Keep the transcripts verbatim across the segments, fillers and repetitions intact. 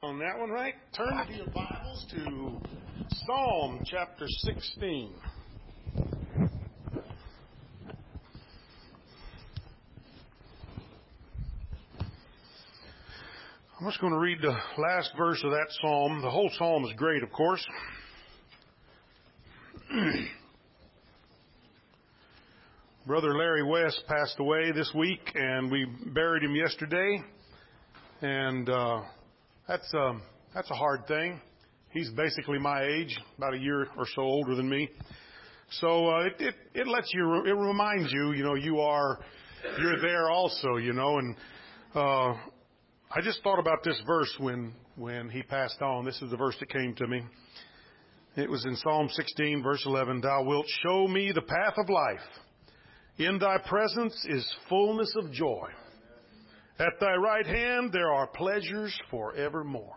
on that one, right? Turn to your Bibles to Psalm chapter sixteen. I'm just going to read the last verse of that psalm. The whole psalm is great, of course. Brother Larry West passed away this week, and we buried him yesterday. And uh, that's um, that's a hard thing. He's basically my age, about a year or so older than me. So uh, it, it it lets you, it reminds you, you know, you are you're there also, you know. And uh, I just thought about this verse when when he passed on. This is the verse that came to me. It was in Psalm sixteen, verse eleven. Thou wilt show me the path of life. In thy presence is fullness of joy. At thy right hand there are pleasures forevermore.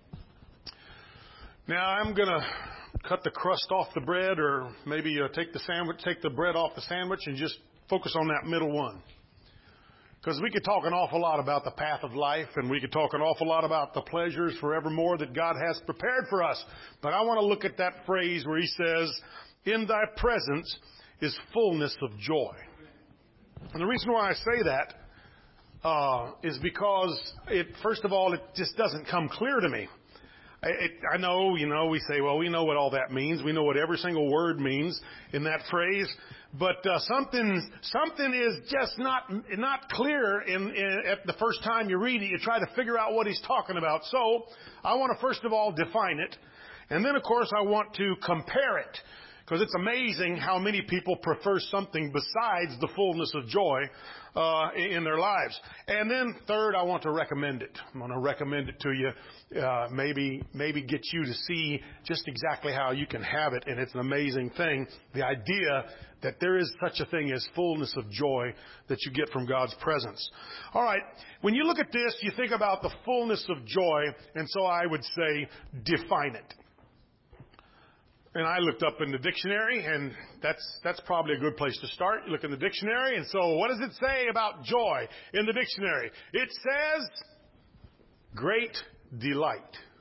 Now I'm going to cut the crust off the bread, or maybe uh, take the sandwich, take the bread off the sandwich, and just focus on that middle one. Because we could talk an awful lot about the path of life, and we could talk an awful lot about the pleasures forevermore that God has prepared for us. But I want to look at that phrase where he says, in thy presence is fullness of joy. And the reason why I say that uh, is because, it, first of all, it just doesn't come clear to me. It, I know, you know, we say, well, we know what all that means. We know what every single word means in that phrase. But uh, something something is just not not clear in, in, at the first time you read it. You try to figure out what he's talking about. So I want to first of all define it. And then, of course, I want to compare it. Because it's amazing how many people prefer something besides the fullness of joy uh, in their lives. And then third, I want to recommend it. I'm going to recommend it to you. Uh, maybe maybe get you to see just exactly how you can have it. And it's an amazing thing. The idea that there is such a thing as fullness of joy that you get from God's presence. All right. When you look at this, you think about the fullness of joy. And so I would say define it. And I looked up in the dictionary, and that's that's probably a good place to start. You look in the dictionary, and so what does it say about joy in the dictionary? It says great delight.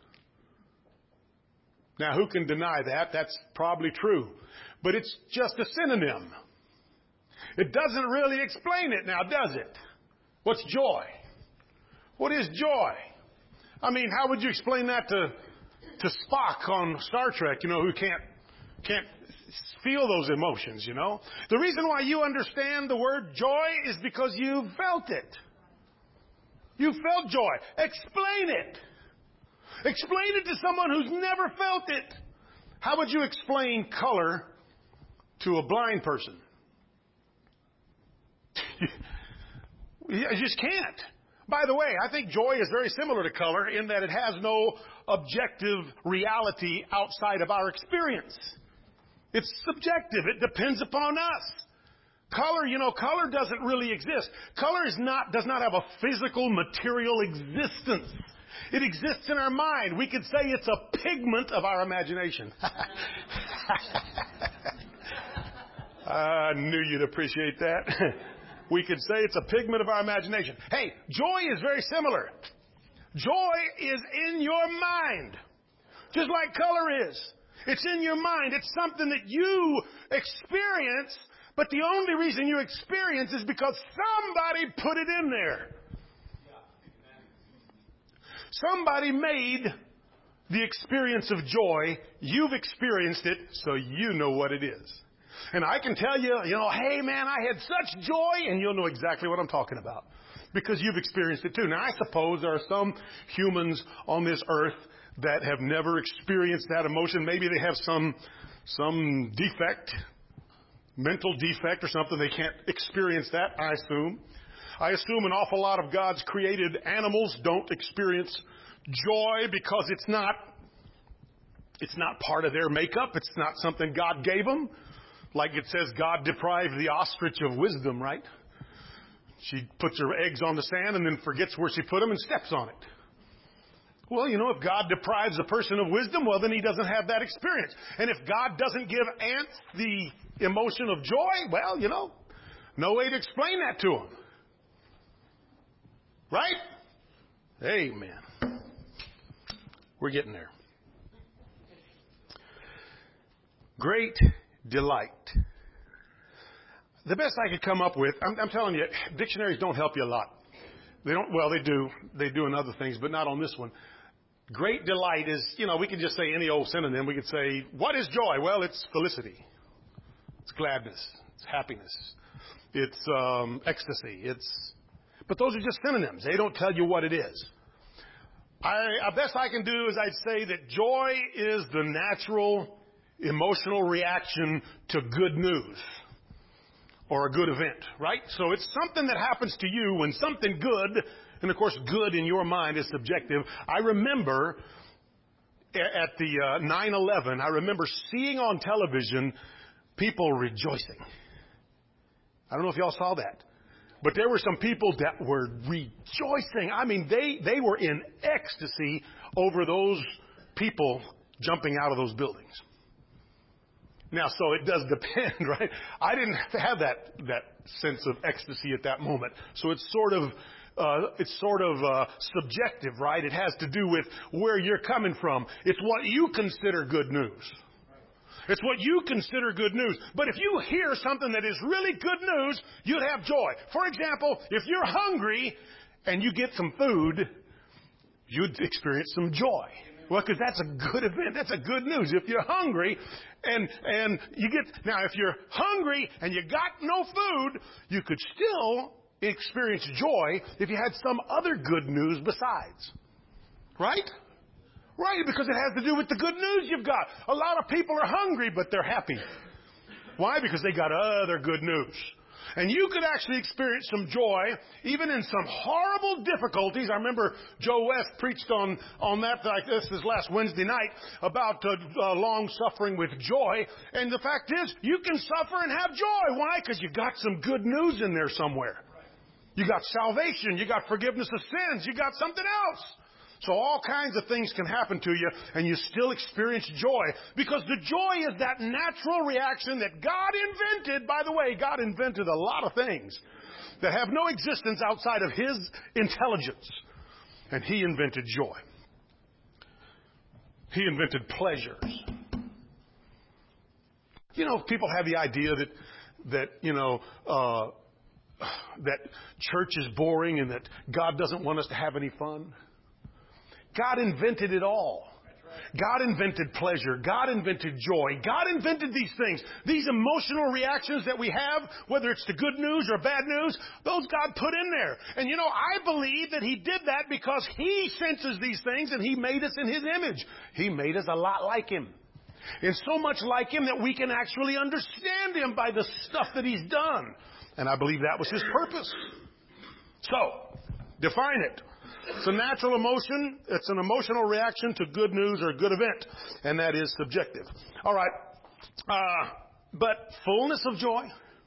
Now, who can deny that? That's probably true. But it's just a synonym. It doesn't really explain it now, does it? What's joy? What is joy? I mean, how would you explain that to... to Spock on Star Trek, you know, who can't can't feel those emotions, you know. The reason why you understand the word joy is because you felt it. You felt joy. Explain it. Explain it to someone who's never felt it. How would you explain color to a blind person? You just can't. By the way, I think joy is very similar to color in that it has no objective reality outside of our experience. It's subjective. It depends upon us. Color, you know, color doesn't really exist. Color is not, does not have a physical, material existence. It exists in our mind. We could say it's a pigment of our imagination. I knew you'd appreciate that. We could say it's a pigment of our imagination. Hey, joy is very similar. Joy is in your mind, just like color is. It's in your mind. It's something that you experience, but the only reason you experience is because somebody put it in there. Somebody made the experience of joy. You've experienced it, so you know what it is. And I can tell you, you know, hey, man, I had such joy, and you'll know exactly what I'm talking about because you've experienced it too. Now, I suppose there are some humans on this earth that have never experienced that emotion. Maybe they have some some defect, mental defect or something. They can't experience that, I assume. I assume an awful lot of God's created animals don't experience joy because it's not, it's not part of their makeup. It's not something God gave them. Like it says, God deprived the ostrich of wisdom, right? She puts her eggs on the sand and then forgets where she put them and steps on it. Well, you know, if God deprives a person of wisdom, well, then he doesn't have that experience. And if God doesn't give ants the emotion of joy, well, you know, no way to explain that to them. Right? Amen. We're getting there. Great delight. The best I could come up with, I'm, I'm telling you, dictionaries don't help you a lot. They don't, well, they do. They do in other things, but not on this one. Great delight is, you know, we could just say any old synonym. We could say, what is joy? Well, it's felicity. It's gladness. It's happiness. It's um, ecstasy. It's, but those are just synonyms. They don't tell you what it is. I, the best I can do is I'd say that joy is the natural emotional reaction to good news or a good event, right? So it's something that happens to you when something good, and of course good in your mind is subjective. I remember at the uh, nine eleven, I remember seeing on television people rejoicing. I don't know if y'all saw that. But there were some people that were rejoicing. I mean, they, they were in ecstasy over those people jumping out of those buildings. Now, so it does depend, right? I didn't have that, that sense of ecstasy at that moment. So it's sort of, uh, it's sort of, uh, subjective, right? It has to do with where you're coming from. It's what you consider good news. It's what you consider good news. But if you hear something that is really good news, you'd have joy. For example, if you're hungry and you get some food, you'd experience some joy. Well, because that's a good event. That's a good news. If you're hungry and and you get... Now, if you're hungry and you got no food, you could still experience joy if you had some other good news besides. Right? Right, because it has to do with the good news you've got. A lot of people are hungry, but they're happy. Why? Because they got other good news. And you could actually experience some joy, even in some horrible difficulties. I remember Joe West preached on, on that like this this last Wednesday night about uh, uh, long suffering with joy. And the fact is, you can suffer and have joy. Why? Because you got some good news in there somewhere. You got salvation. You got forgiveness of sins. You got something else. So all kinds of things can happen to you, and you still experience joy. Because the joy is that natural reaction that God invented. By the way, God invented a lot of things that have no existence outside of His intelligence. And He invented joy. He invented pleasures. You know, people have the idea that, that you know, uh, that church is boring and that God doesn't want us to have any fun. God invented it all. God invented pleasure. God invented joy. God invented these things. These emotional reactions that we have, whether it's to good news or bad news, those God put in there. And you know, I believe that He did that because He senses these things and He made us in His image. He made us a lot like Him. And so much like Him that we can actually understand Him by the stuff that He's done. And I believe that was His purpose. So, define it. It's a natural emotion. It's an emotional reaction to good news or a good event. And that is subjective. All right. Uh, but fullness of joy?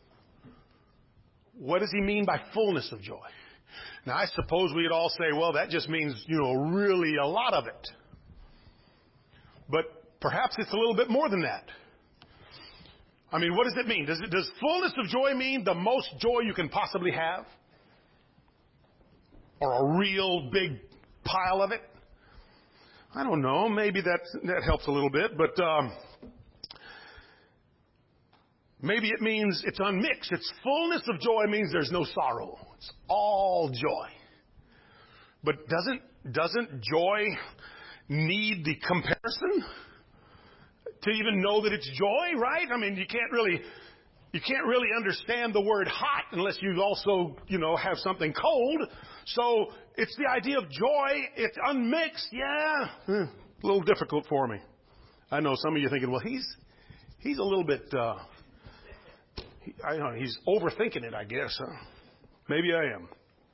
What does He mean by fullness of joy? Now, I suppose we'd all say, well, that just means, you know, really a lot of it. But perhaps it's a little bit more than that. I mean, what does it mean? Does it, does fullness of joy mean the most joy you can possibly have? Or a real big pile of it? I don't know. Maybe that that helps a little bit. But um, maybe it means it's unmixed. It's fullness of joy means there's no sorrow. It's all joy. But doesn't doesn't joy need the comparison to even know that it's joy, right? I mean, you can't really... You can't really understand the word hot unless you also, you know, have something cold. So it's the idea of joy. It's unmixed. Yeah, a little difficult for me. I know some of you are thinking, well, he's he's a little bit, uh, he, I don't know, he's overthinking it, I guess. Huh? Maybe I am.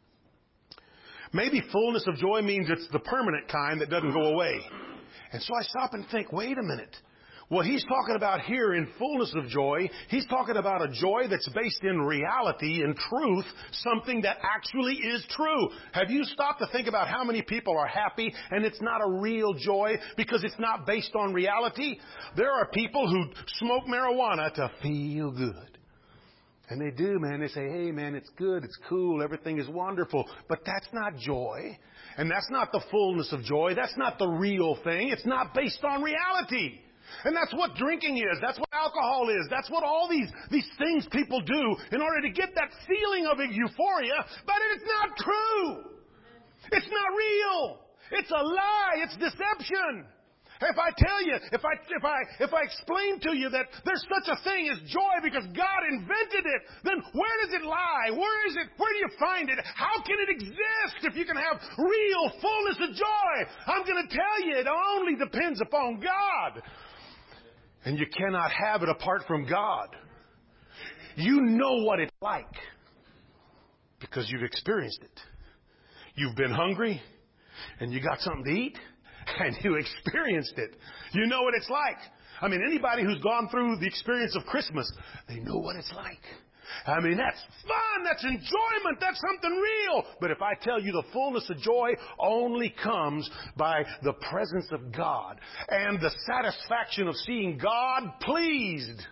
Maybe fullness of joy means it's the permanent kind that doesn't go away. And so I stop and think, wait a minute. What he's talking about here in fullness of joy, he's talking about a joy that's based in reality, in truth, something that actually is true. Have you stopped to think about how many people are happy and it's not a real joy because it's not based on reality? There are people who smoke marijuana to feel good. And they do, man. They say, hey, man, it's good. It's cool. Everything is wonderful. But that's not joy. And that's not the fullness of joy. That's not the real thing. It's not based on reality. And that's what drinking is. That's what alcohol is. That's what all these, these things people do in order to get that feeling of euphoria. But it's not true. It's not real. It's a lie. It's deception. If I tell you, if I, if I, if I explain to you that there's such a thing as joy because God invented it, then where does it lie? Where is it? Where do you find it? How can it exist if you can have real fullness of joy? I'm going to tell you, it only depends upon God. And you cannot have it apart from God. You know what it's like because you've experienced it. You've been hungry and you got something to eat. And you experienced it. You know what it's like. I mean, anybody who's gone through the experience of Christmas, they know what it's like. I mean, that's fun. That's enjoyment. That's something real. But if I tell you the fullness of joy only comes by the presence of God and the satisfaction of seeing God pleased.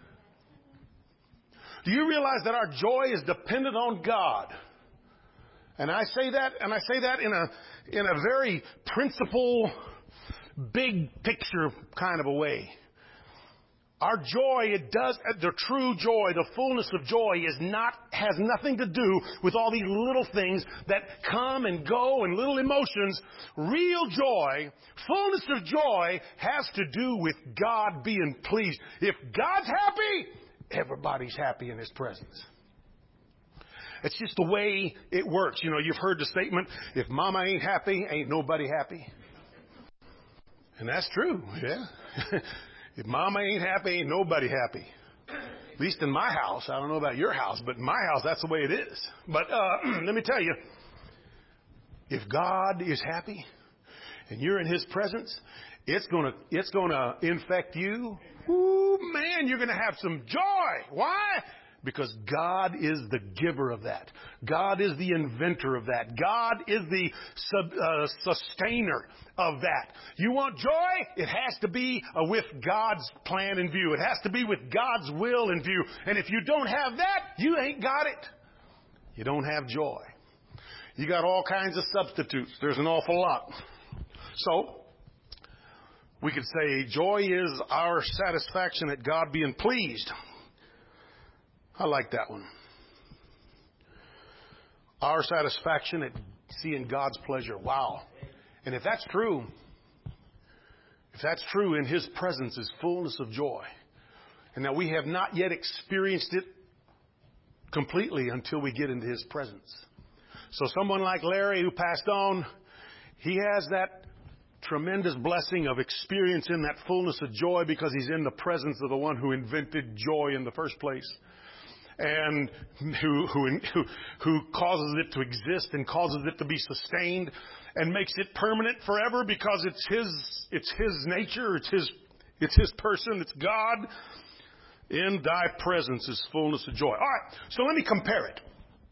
Do you realize that our joy is dependent on God? And I say that, and I say that in a in a very principle, big picture kind of a way. Our joy, it does, the true joy, the fullness of joy is not, has nothing to do with all these little things that come and go and little emotions. Real joy, fullness of joy has to do with God being pleased. If God's happy, everybody's happy in His presence. It's just the way it works. You know, you've heard the statement, if mama ain't happy, ain't nobody happy. And that's true, yeah. If mama ain't happy, ain't nobody happy. At least in my house. I don't know about your house, but in my house, that's the way it is. But uh, let me tell you, if God is happy and you're in His presence, it's gonna it's gonna infect you. Ooh, man, you're gonna have some joy. Why? Because God is the giver of that. God is the inventor of that. God is the sub, uh, sustainer of that. You want joy? It has to be uh, with God's plan in view. It has to be with God's will in view. And if you don't have that, you ain't got it. You don't have joy. You got all kinds of substitutes. There's an awful lot. So, we could say joy is our satisfaction at God being pleased. I like that one. Our satisfaction at seeing God's pleasure. Wow. And if that's true, if that's true, in His presence is fullness of joy. And that we have not yet experienced it completely until we get into His presence. So someone like Larry who passed on, he has that tremendous blessing of experiencing that fullness of joy because he's in the presence of the one who invented joy in the first place. And who, who, who, who causes it to exist and causes it to be sustained and makes it permanent forever because it's His, it's His nature, it's His, it's His person, it's God. In Thy presence is fullness of joy. All right, so let me compare it.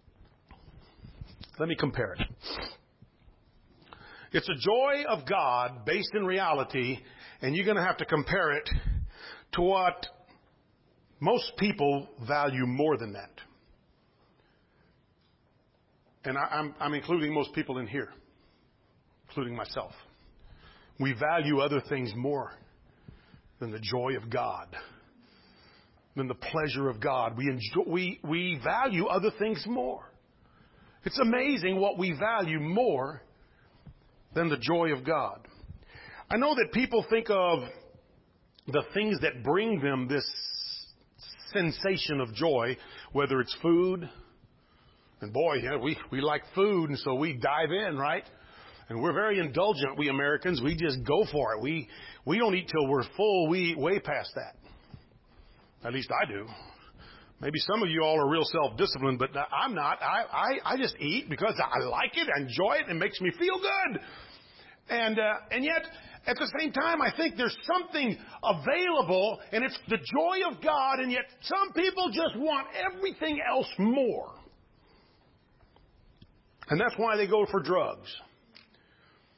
Let me compare it. It's a joy of God based in reality, and you're going to have to compare it to what most people value more than that. And I, I'm, I'm including most people in here, including myself. We value other things more than the joy of God, than the pleasure of God. We enjoy, we, we value other things more. It's amazing what we value more than the joy of God. I know that people think of the things that bring them this sensation of joy, whether it's food, and boy, yeah, we, we like food, and so we dive in, right? And we're very indulgent, we Americans. We just go for it. We we don't eat till we're full. We eat way past that. At least I do. Maybe some of you all are real self-disciplined, but I'm not. I, I, I just eat because I like it, I enjoy it, and it makes me feel good. And uh, and yet, at the same time, I think there's something available, and it's the joy of God, and yet some people just want everything else more. And that's why they go for drugs.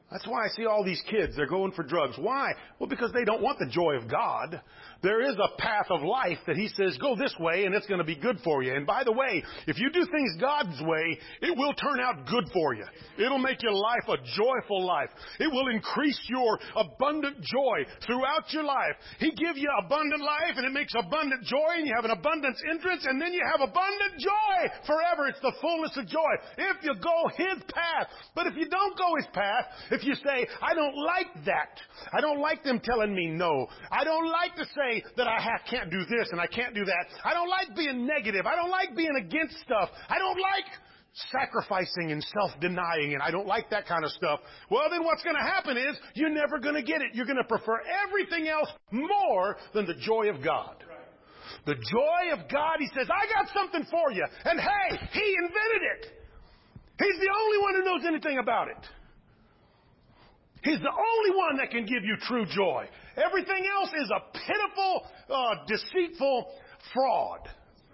That's why I see all these kids, they're going for drugs. Why? Well, because they don't want the joy of God. There is a path of life that He says, go this way and it's going to be good for you. And by the way, if you do things God's way, it will turn out good for you. It'll make your life a joyful life. It will increase your abundant joy throughout your life. He gives you abundant life and it makes abundant joy and you have an abundance entrance and then you have abundant joy forever. It's the fullness of joy. If you go His path. But if you don't go His path, if you say, I don't like that. I don't like them telling me no. I don't like to say that I ha- can't do this and I can't do that. I don't like being negative. I don't like being against stuff. I don't like sacrificing and self-denying, and I don't like that kind of stuff. Well, then what's going to happen is you're never going to get it. You're going to prefer everything else more than the joy of God. The joy of God, He says, I got something for you. And hey, He invented it. He's the only one who knows anything about it. He's the only one that can give you true joy. Everything else is a pitiful, uh, deceitful fraud.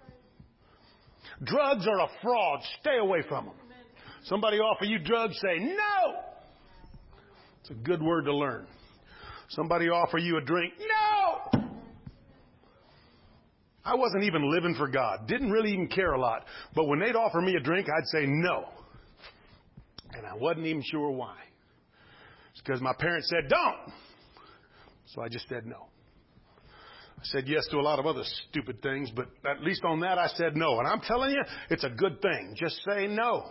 Drugs are a fraud. Stay away from them. Somebody offer you drugs, say no. It's a good word to learn. Somebody offer you a drink, no. I wasn't even living for God. Didn't really even care a lot. But when they'd offer me a drink, I'd say no. And I wasn't even sure why. It's because my parents said don't. So I just said no. I said yes to a lot of other stupid things, but at least on that I said no. And I'm telling you, it's a good thing. Just say no.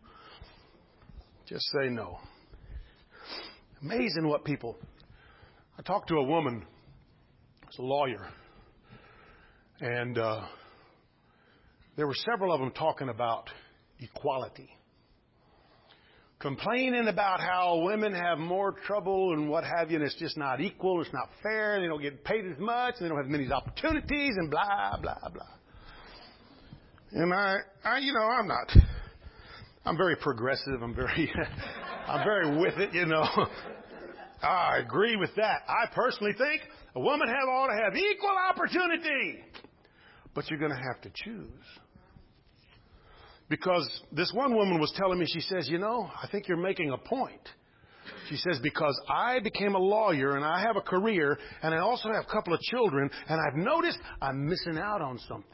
Just say no. Amazing what people... I talked to a woman, she's a lawyer, and uh, there were several of them talking about equality. Complaining about how women have more trouble and what have you, and it's just not equal, it's not fair, they don't get paid as much, and they don't have many opportunities, and blah, blah, blah. And I, I you know, I'm not, I'm very progressive, I'm very, I'm very with it, you know. I agree with that. I personally think a woman have, ought to have equal opportunity, but you're going to have to choose. Because this one woman was telling me, she says, you know, I think you're making a point. She says, because I became a lawyer and I have a career and I also have a couple of children and I've noticed I'm missing out on something.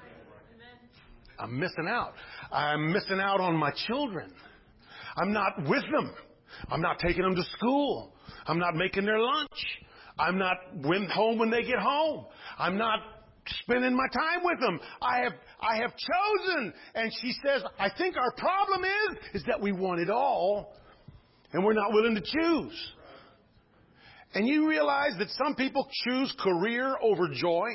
I'm missing out. I'm missing out on my children. I'm not with them. I'm not taking them to school. I'm not making their lunch. I'm not home when they get home. I'm not spending my time with them. I have I have chosen. And she says, I think our problem is, is that we want it all, and we're not willing to choose. And you realize that some people choose career over joy?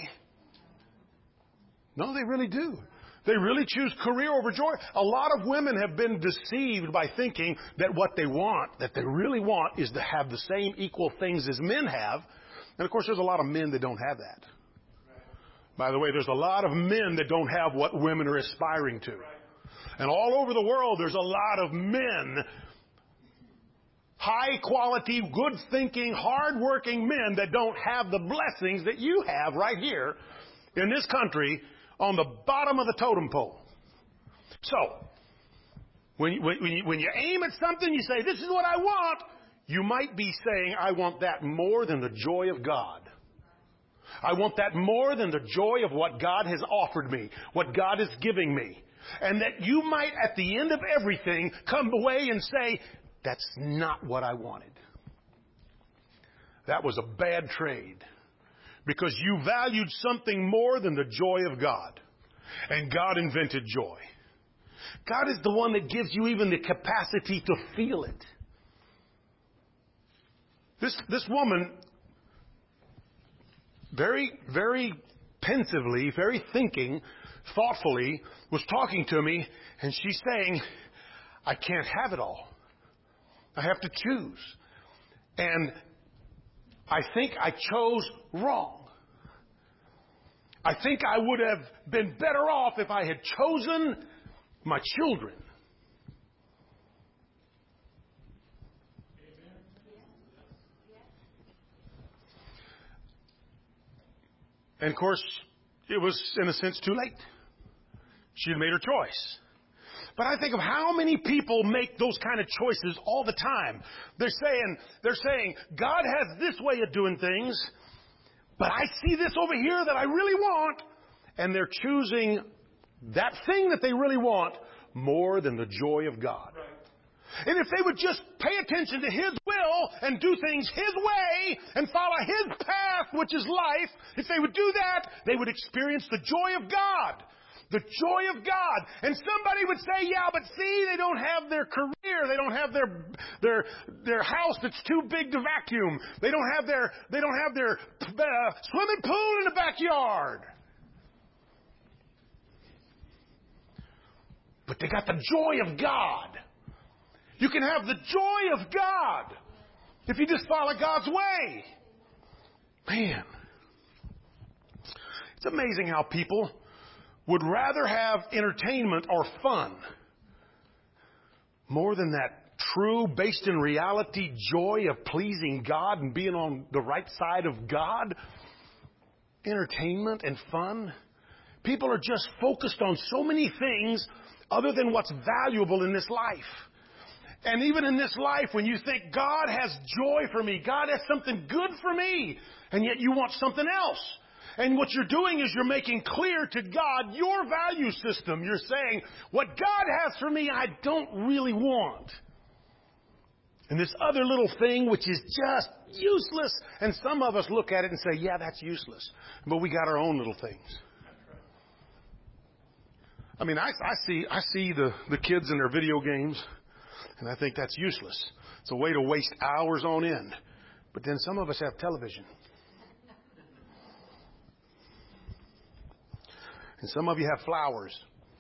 No, they really do. They really choose career over joy. A lot of women have been deceived by thinking that what they want, that they really want, is to have the same equal things as men have. And of course, there's a lot of men that don't have that. By the way, there's a lot of men that don't have what women are aspiring to. And all over the world, there's a lot of men, high quality, good thinking, hard working men that don't have the blessings that you have right here in this country on the bottom of the totem pole. So, when you, when, you, when you aim at something, you say, this is what I want, you might be saying, I want that more than the joy of God. I want that more than the joy of what God has offered me, what God is giving me. And that you might, at the end of everything, come away and say, that's not what I wanted. That was a bad trade. Because you valued something more than the joy of God. And God invented joy. God is the one that gives you even the capacity to feel it. This, this woman, very, very pensively, very thinking, thoughtfully, was talking to me, and she's saying, I can't have it all. I have to choose. And I think I chose wrong. I think I would have been better off if I had chosen my children. And of course, it was, in a sense, too late. She had made her choice. But I think of how many people make those kind of choices all the time. They're saying, they're saying, God has this way of doing things, but I see this over here that I really want. And they're choosing that thing that they really want more than the joy of God. And if they would just pay attention to His will and do things His way and follow His path, which is life, if they would do that, they would experience the joy of God. The joy of God. And somebody would say, yeah, but see, they don't have their career. They don't have their their their house that's too big to vacuum. They don't have their they don't have their uh, swimming pool in the backyard. But they got the joy of God. You can have the joy of God if you just follow God's way. Man, it's amazing how people would rather have entertainment or fun more than that true, based in reality, joy of pleasing God and being on the right side of God. Entertainment and fun. People are just focused on so many things other than what's valuable in this life. And even in this life, when you think God has joy for me, God has something good for me, and yet you want something else. And what you're doing is you're making clear to God your value system. You're saying, what God has for me, I don't really want. And this other little thing, which is just useless. And some of us look at it and say, yeah, that's useless. But we got our own little things. I mean, I, I see I see the, the kids in their video games, and I think that's useless. It's a way to waste hours on end. But then some of us have television. And some of you have flowers.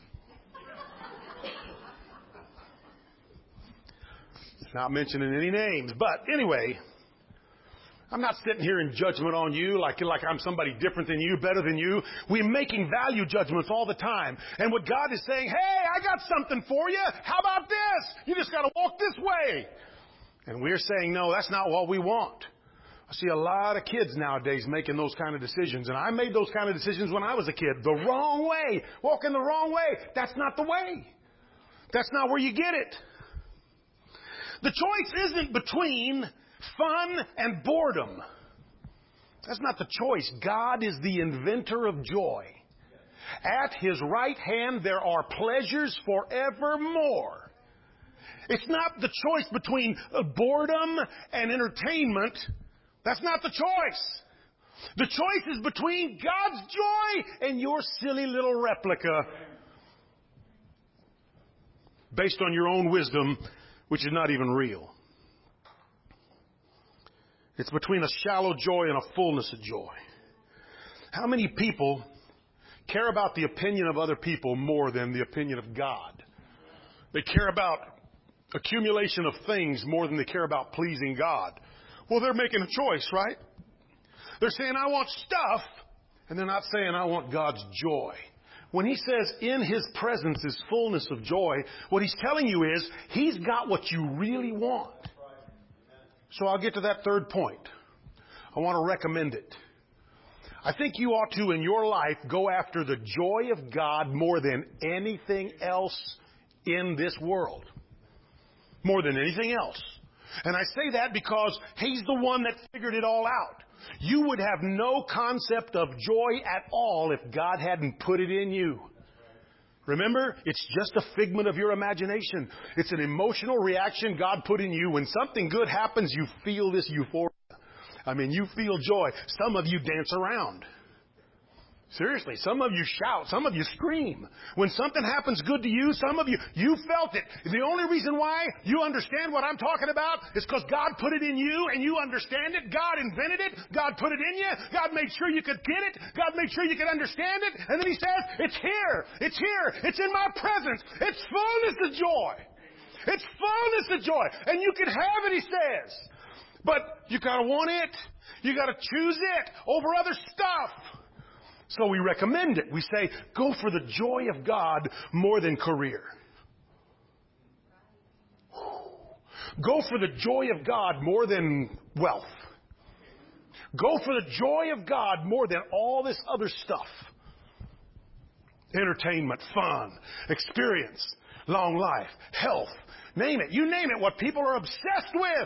Not mentioning any names. But anyway, I'm not sitting here in judgment on you like, like I'm somebody different than you, better than you. We're making value judgments all the time. And what God is saying, hey, I got something for you. How about this? You just got to walk this way. And we're saying, no, that's not what we want. I see a lot of kids nowadays making those kind of decisions. And I made those kind of decisions when I was a kid. The wrong way. Walking the wrong way. That's not the way. That's not where you get it. The choice isn't between fun and boredom. That's not the choice. God is the inventor of joy. At His right hand there are pleasures forevermore. It's not the choice between boredom and entertainment. That's not the choice. The choice is between God's joy and your silly little replica based on your own wisdom, which is not even real. It's between a shallow joy and a fullness of joy. How many people care about the opinion of other people more than the opinion of God? They care about accumulation of things more than they care about pleasing God. Well, they're making a choice, right? They're saying, I want stuff, and they're not saying, I want God's joy. When He says, in His presence is fullness of joy, what He's telling you is, He's got what you really want. So I'll get to that third point. I want to recommend it. I think you ought to, in your life, go after the joy of God more than anything else in this world. More than anything else. And I say that because He's the one that figured it all out. You would have no concept of joy at all if God hadn't put it in you. Remember, it's just a figment of your imagination. It's an emotional reaction God put in you. When something good happens, you feel this euphoria. I mean, you feel joy. Some of you dance around. Seriously, some of you shout, some of you scream. When something happens good to you, some of you, you felt it. The only reason why you understand what I'm talking about is because God put it in you and you understand it. God invented it. God put it in you. God made sure you could get it. God made sure you could understand it. And then He says, it's here. It's here. It's in my presence. It's fullness of joy. It's fullness of joy. And you can have it, He says. But you gotta want it. You gotta choose it over other stuff. So we recommend it. We say, go for the joy of God more than career. Go for the joy of God more than wealth. Go for the joy of God more than all this other stuff. Entertainment, fun, experience. long life, health, name it. You name it, what people are obsessed with.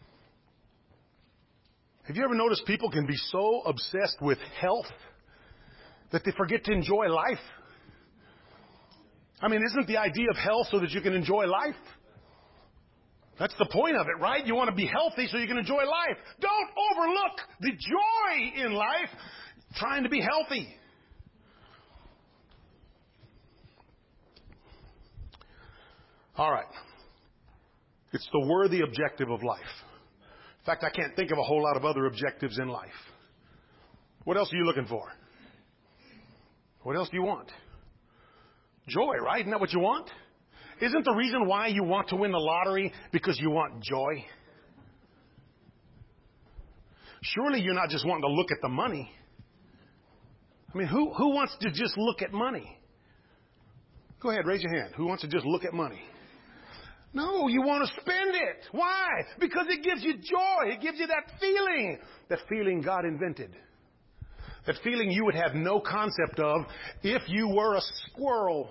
Have you ever noticed people can be so obsessed with health that they forget to enjoy life? I mean, isn't the idea of health so that you can enjoy life? That's the point of it, right? You want to be healthy so you can enjoy life. Don't overlook the joy in life trying to be healthy. All right. It's the worthy objective of life. In fact, I can't think of a whole lot of other objectives in life. What else are you looking for? What else do you want? Joy, right? Isn't that what you want? Isn't the reason why you want to win the lottery because you want joy? Surely you're not just wanting to look at the money. I mean, who, who wants to just look at money? Go ahead, raise your hand. Who wants to just look at money? No, you want to spend it. Why? Because it gives you joy. It gives you that feeling. That feeling God invented. That feeling you would have no concept of if you were a squirrel.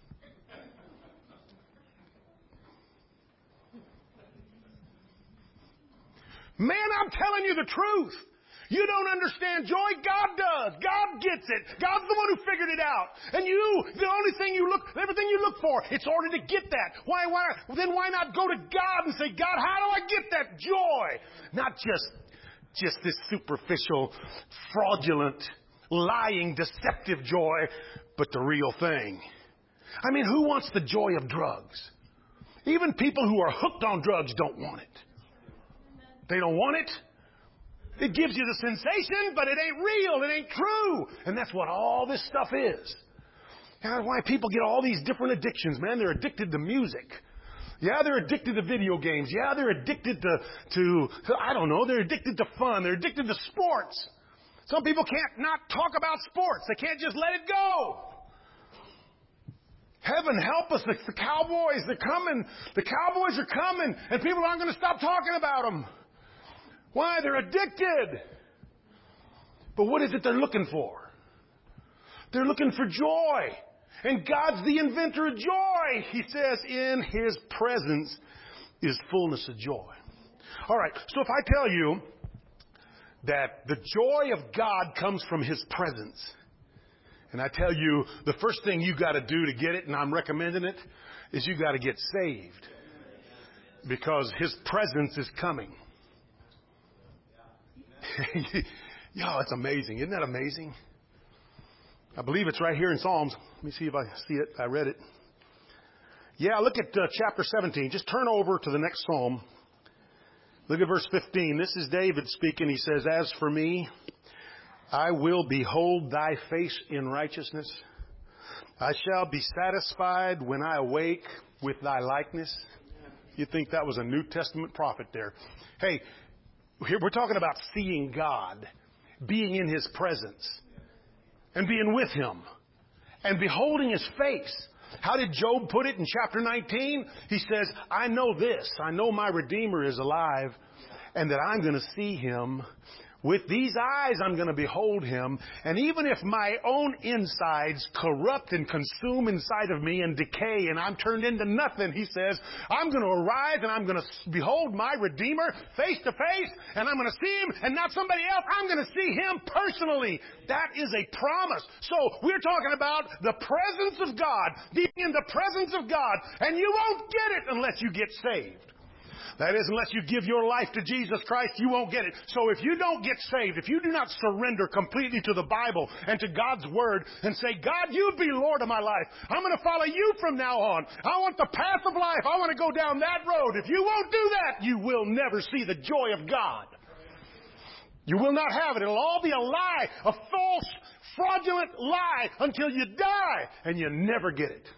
Man, I'm telling you the truth. You don't understand joy. God does. God gets it. God's the one who figured it out. And you, the only thing you look, everything you look for, it's order to get that. Why, why, then why not go to God and say, God, how do I get that joy? Not just, just this superficial, fraudulent, lying, deceptive joy, but the real thing. I mean, who wants the joy of drugs? Even people who are hooked on drugs don't want it. They don't want it. It gives you the sensation, but it ain't real. It ain't true. And that's what all this stuff is. That's why people get all these different addictions, man. They're addicted to music. Yeah, they're addicted to video games. Yeah, they're addicted to, to, I don't know, they're addicted to fun. They're addicted to sports. Some people can't not talk about sports. They can't just let it go. Heaven help us. The, the Cowboys, they're coming. The Cowboys are coming, and people aren't going to stop talking about them. Why? They're addicted. But what is it they're looking for? They're looking for joy. And God's the inventor of joy. He says in His presence is fullness of joy. All right, so if I tell you that the joy of God comes from His presence, and I tell you the first thing you got to do to get it, and I'm recommending it, is you got to get saved. Because His presence is coming. Yo, it's amazing. Isn't that amazing? I believe it's right here in Psalms. Let me see if I see it. I read it. Yeah, look at uh, chapter seventeen. Just turn over to the next Psalm. Look at verse fifteen. This is David speaking. He says, as for me, I will behold thy face in righteousness. I shall be satisfied when I awake with thy likeness. You think that was a New Testament prophet there. Hey, here we're talking about seeing God, being in His presence, and being with Him, and beholding His face. How did Job put it in chapter nineteen? He says, I know this. I know my Redeemer is alive, and that I'm going to see Him. With these eyes, I'm going to behold Him. And even if my own insides corrupt and consume inside of me and decay and I'm turned into nothing, He says, I'm going to arise and I'm going to behold my Redeemer face to face, and I'm going to see Him and not somebody else. I'm going to see Him personally. That is a promise. So we're talking about the presence of God, being in the presence of God, and you won't get it unless you get saved. That is, unless you give your life to Jesus Christ, you won't get it. So if you don't get saved, if you do not surrender completely to the Bible and to God's Word and say, God, you be Lord of my life. I'm going to follow you from now on. I want the path of life. I want to go down that road. If you won't do that, you will never see the joy of God. You will not have it. It'll all be a lie, a false, fraudulent lie until you die, and you never get it.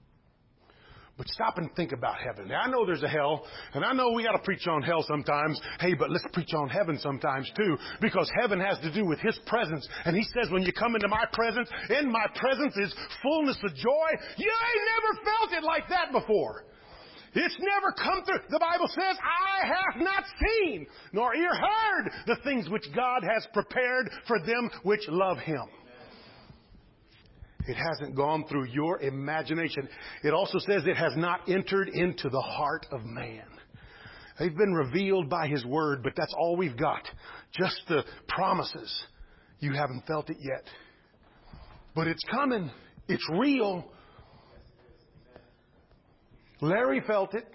But stop and think about heaven. Now, I know there's a hell, and I know we got to preach on hell sometimes. Hey, but let's preach on heaven sometimes too, because heaven has to do with His presence. And He says, when you come into my presence, in my presence is fullness of joy. You ain't never felt it like that before. It's never come through. The Bible says, I have not seen, nor ear heard the things which God has prepared for them which love Him. It hasn't gone through your imagination. It also says it has not entered into the heart of man. They've been revealed by His Word, but that's all we've got. Just the promises. You haven't felt it yet. But it's coming. It's real. Larry felt it.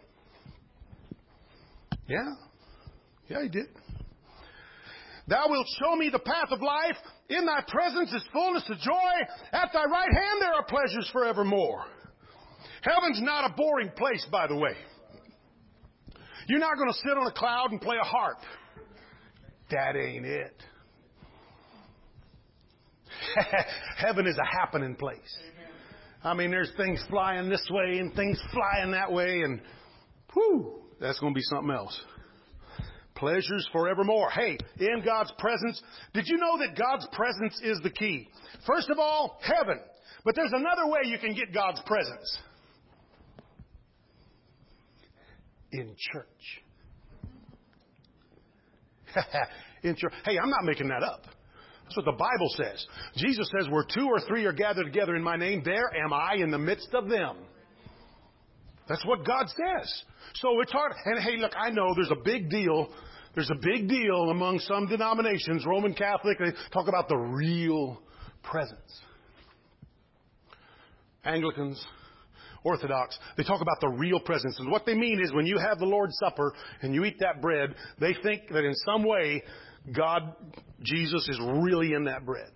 Yeah. Yeah, he did. Thou wilt show me the path of life. In thy presence is fullness of joy. At thy right hand there are pleasures forevermore. Heaven's not a boring place, by the way. You're not going to sit on a cloud and play a harp. That ain't it. Heaven is a happening place. I mean, there's things flying this way and things flying that way, and whew, that's going to be something else. Pleasures forevermore. Hey, in God's presence, did you know that God's presence is the key? First of all, heaven. But there's another way you can get God's presence. In church. In church. Hey, I'm not making that up. That's what the Bible says. Jesus says, where two or three are gathered together in my name, there am I in the midst of them. That's what God says. So it's hard. And hey, look, I know there's a big deal. There's a big deal among some denominations, Roman Catholic, they talk about the real presence. Anglicans, Orthodox, they talk about the real presence. And what they mean is when you have the Lord's Supper and you eat that bread, they think that in some way God, Jesus, is really in that bread.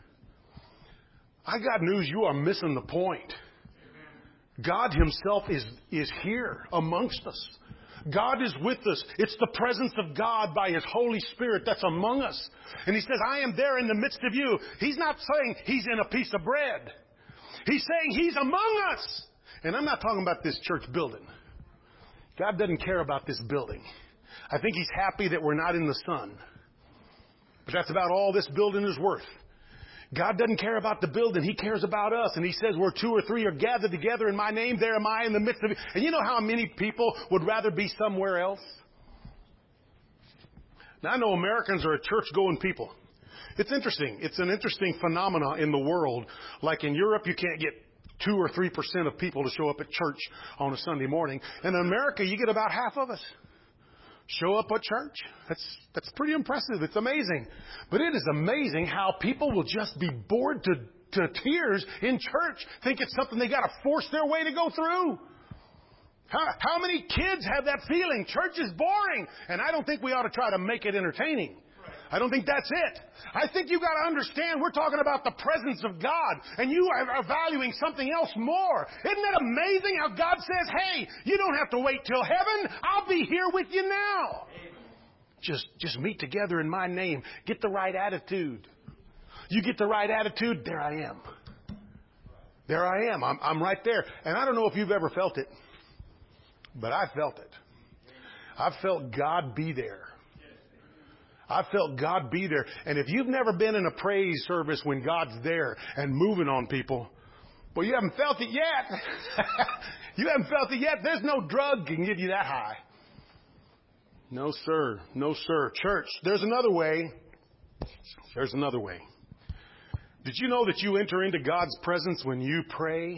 I got news, you are missing the point. God Himself is, is here amongst us. God is with us. It's the presence of God by His Holy Spirit that's among us. And He says, I am there in the midst of you. He's not saying He's in a piece of bread. He's saying He's among us. And I'm not talking about this church building. God doesn't care about this building. I think He's happy that we're not in the sun. But that's about all this building is worth. God doesn't care about the building. He cares about us. And He says, where two or three are gathered together in my name, there am I in the midst of you. And you know how many people would rather be somewhere else? Now, I know Americans are a church-going people. It's interesting. It's an interesting phenomenon in the world. Like in Europe, you can't get two or three percent of people to show up at church on a Sunday morning. And in America, you get about half of us show up at church. That's that's pretty impressive. It's amazing. But it is amazing how people will just be bored to, to tears in church, think it's something they got to force their way to go through. How, how many kids have that feeling? Church is boring. And I don't think we ought to try to make it entertaining. I don't think that's it. I think you got to understand we're talking about the presence of God, and you are valuing something else more. Isn't it amazing how God says, hey, you don't have to wait till heaven. I'll be here with you now. Just, just meet together in my name. Get the right attitude. You get the right attitude, there I am. There I am. I'm, I'm right there. And I don't know if you've ever felt it, but I felt it. I've felt God be there. I felt God be there. And if you've never been in a praise service when God's there and moving on people, well, you haven't felt it yet. You haven't felt it yet. There's no drug can give you that high. No, sir. No, sir. Church, there's another way. There's another way. Did you know that you enter into God's presence when you pray?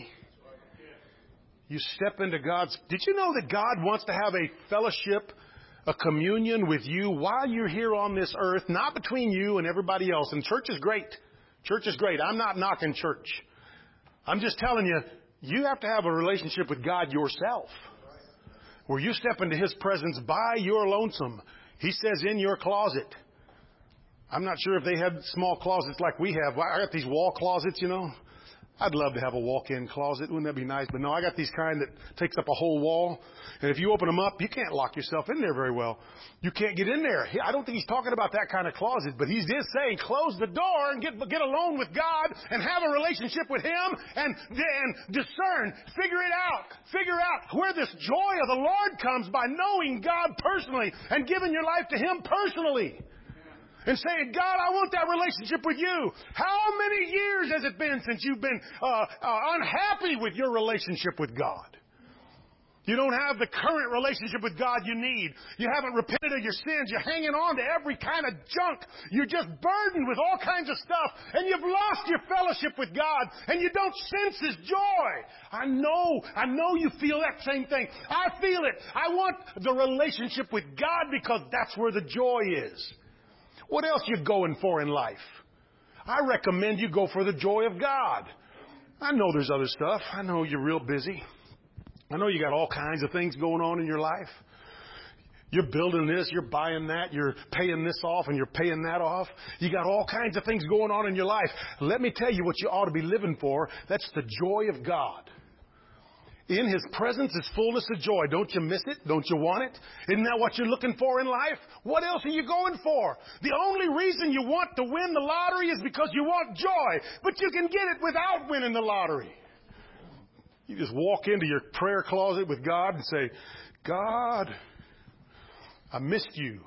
You step into God's... Did you know that God wants to have a fellowship, a communion with you while you're here on this earth, not between you and everybody else? And church is great. Church is great. I'm not knocking church. I'm just telling you, you have to have a relationship with God yourself, where you step into His presence by your lonesome. He says in your closet. I'm not sure if they had small closets like we have. I got these wall closets, you know. I'd love to have a walk-in closet. Wouldn't that be nice? But no, I got these kind that takes up a whole wall. And if you open them up, you can't lock yourself in there very well. You can't get in there. I don't think He's talking about that kind of closet, but He is saying close the door and get, get alone with God and have a relationship with Him and, and discern, figure it out. Figure out where this joy of the Lord comes by knowing God personally and giving your life to Him personally. And saying, God, I want that relationship with you. How many years has it been since you've been uh, uh, unhappy with your relationship with God? You don't have the current relationship with God you need. You haven't repented of your sins. You're hanging on to every kind of junk. You're just burdened with all kinds of stuff. And you've lost your fellowship with God. And you don't sense His joy. I know, I know you feel that same thing. I feel it. I want the relationship with God because that's where the joy is. What else you going for in life? I recommend you go for the joy of God. I know there's other stuff. I know you're real busy. I know you got all kinds of things going on in your life. You're building this, you're buying that, you're paying this off, and you're paying that off. You got all kinds of things going on in your life. Let me tell you what you ought to be living for. That's the joy of God. In His presence is fullness of joy. Don't you miss it? Don't you want it? Isn't that what you're looking for in life? What else are you going for? The only reason you want to win the lottery is because you want joy. But you can get it without winning the lottery. You just walk into your prayer closet with God and say, God, I missed you.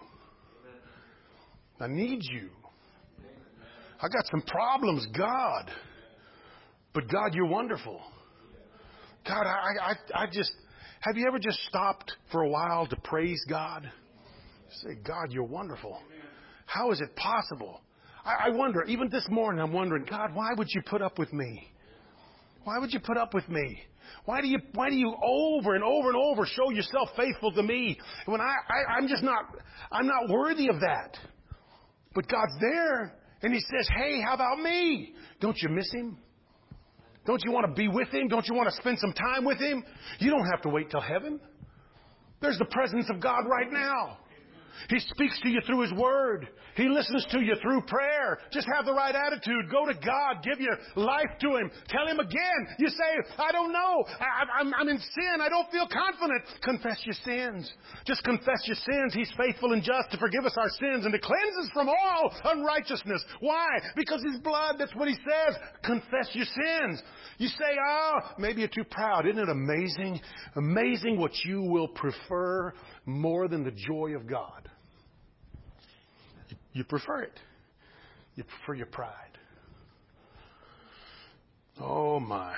I need you. I got some problems, God. But God, you're wonderful. God, I, I, I just, have you ever just stopped for a while to praise God? Say, God, you're wonderful. How is it possible? I, I wonder, even this morning, I'm wondering, God, why would you put up with me? Why would you put up with me? Why do you, why do you over and over and over show yourself faithful to me when I, I, I'm just not, I'm not worthy of that? But God's there and He says, hey, how about me? Don't you miss Him? Don't you want to be with Him? Don't you want to spend some time with Him? You don't have to wait till heaven. There's the presence of God right now. He speaks to you through His Word. He listens to you through prayer. Just have the right attitude. Go to God. Give your life to Him. Tell Him again. You say, I don't know. I, I'm, I'm in sin. I don't feel confident. Confess your sins. Just confess your sins. He's faithful and just to forgive us our sins and to cleanse us from all unrighteousness. Why? Because His blood, that's what He says. Confess your sins. You say, oh, maybe you're too proud. Isn't it amazing? Amazing what you will prefer more than the joy of God. You prefer it. You prefer your pride. Oh, my.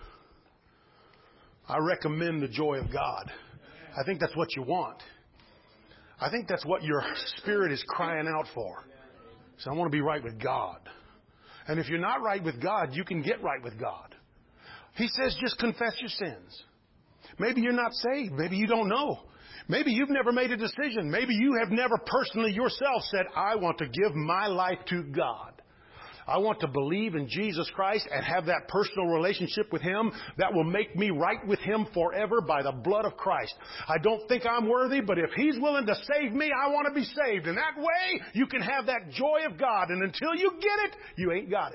I recommend the joy of God. I think that's what you want. I think that's what your spirit is crying out for. So I want to be right with God. And if you're not right with God, you can get right with God. He says just confess your sins. Maybe you're not saved. Maybe you don't know. Maybe you've never made a decision. Maybe you have never personally yourself said, I want to give my life to God. I want to believe in Jesus Christ and have that personal relationship with Him that will make me right with Him forever by the blood of Christ. I don't think I'm worthy, but if He's willing to save me, I want to be saved. And that way, you can have that joy of God. And until you get it, you ain't got it.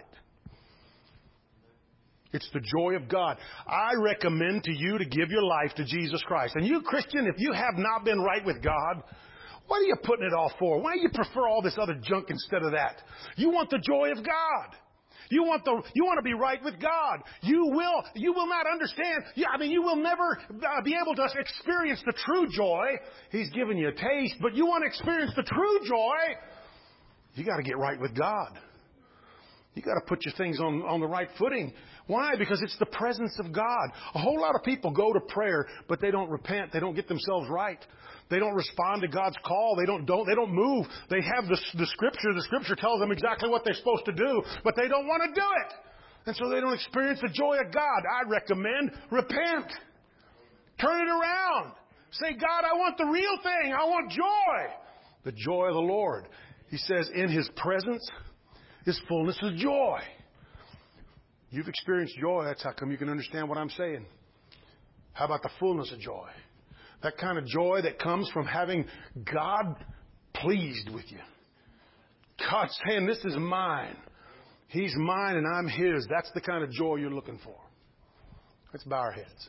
It's the joy of God. I recommend to you to give your life to Jesus Christ. And you, Christian, if you have not been right with God, what are you putting it off for? Why do you prefer all this other junk instead of that? You want the joy of God. You want the, you want to be right with God. You will, you will not understand. You, I mean, you will never uh, be able to experience the true joy. He's given you a taste, but you want to experience the true joy. You got to get right with God. You got to put your things on, on the right footing. Why? Because it's the presence of God. A whole lot of people go to prayer, but they don't repent. They don't get themselves right. They don't respond to God's call. They don't, don't, they don't move. They have the, the Scripture. The Scripture tells them exactly what they're supposed to do, but they don't want to do it. And so they don't experience the joy of God. I recommend repent. Turn it around. Say, God, I want the real thing. I want joy. The joy of the Lord. He says, in His presence is fullness of joy. You've experienced joy. That's how come you can understand what I'm saying. How about the fullness of joy? That kind of joy that comes from having God pleased with you. God saying, this is mine. He's mine and I'm His. That's the kind of joy you're looking for. Let's bow our heads.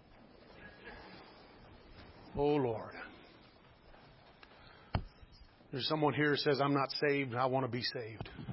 Oh, Lord. There's someone here who says, I'm not saved and I want to be saved.